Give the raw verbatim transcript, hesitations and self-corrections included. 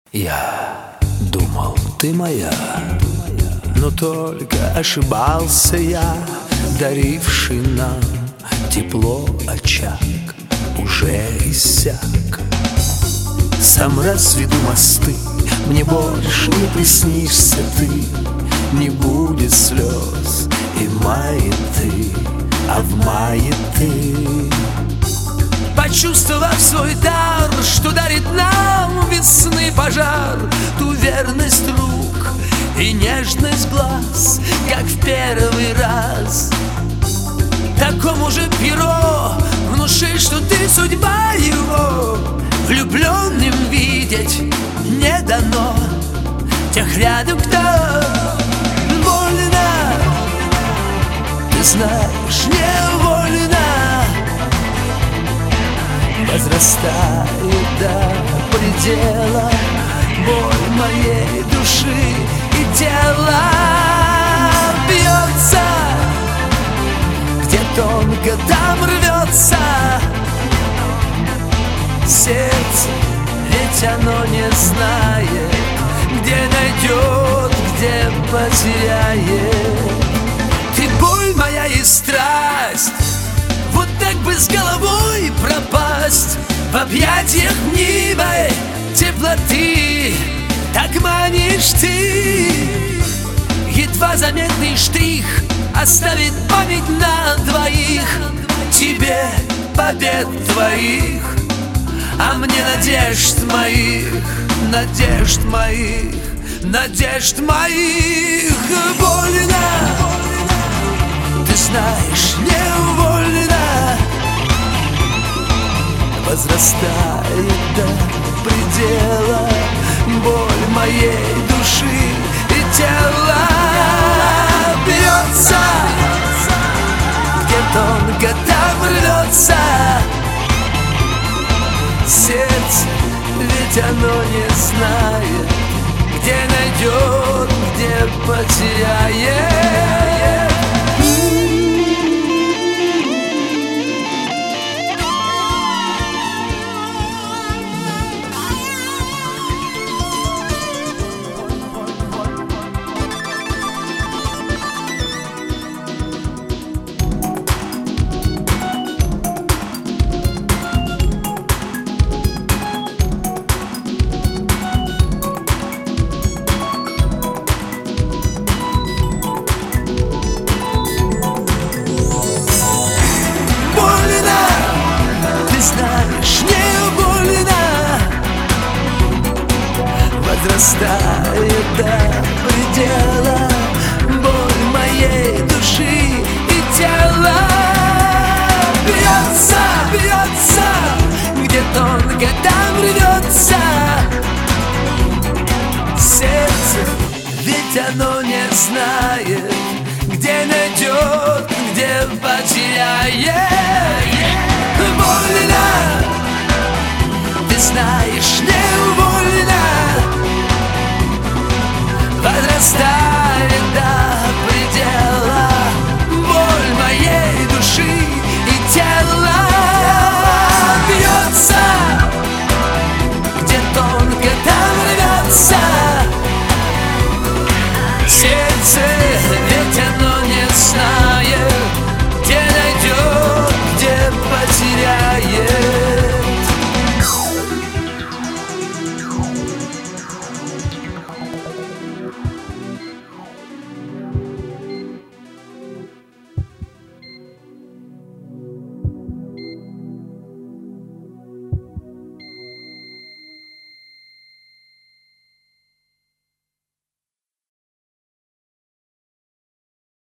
Я думал, ты моя, но только ошибался я, даривший нам тепло очаг уже иссяк. Сам разведу мосты, мне больше не приснишься ты, не будет слез и в мае ты, а в мае ты. Почувствовав свой дар, что дарит нам весны пожар, ту верность рук и нежность глаз, как в первый раз. Такому же перо внуши, что ты судьба его, влюбленным видеть не дано тех рядом, кто больно, ты знаешь, невольно возрастает до предела боль моей души и тела. Бьется, где тонко, там рвется сердце, ведь оно не знает, где найдет, где потеряет. Ты боль моя и страсть, вот так бы с головой пропасть в объятиях мнимой теплоты. Так манишь ты, едва заметный штрих оставит память на двоих. Тебе побед твоих, а мне надежд моих, надежд моих, надежд моих. Больно, ты знаешь, невольно возрастает до предела боль моей души и тела. Бьется, где тонко, там рвется сердце, ведь оно не знает, где найдет, где потеряет. Возрастает до предела боль моей души и тела. Бьется, бьется, где тонко, там рвется сердце, ведь оно не знает, где найдет, где потеряет. Больно, ты знаешь,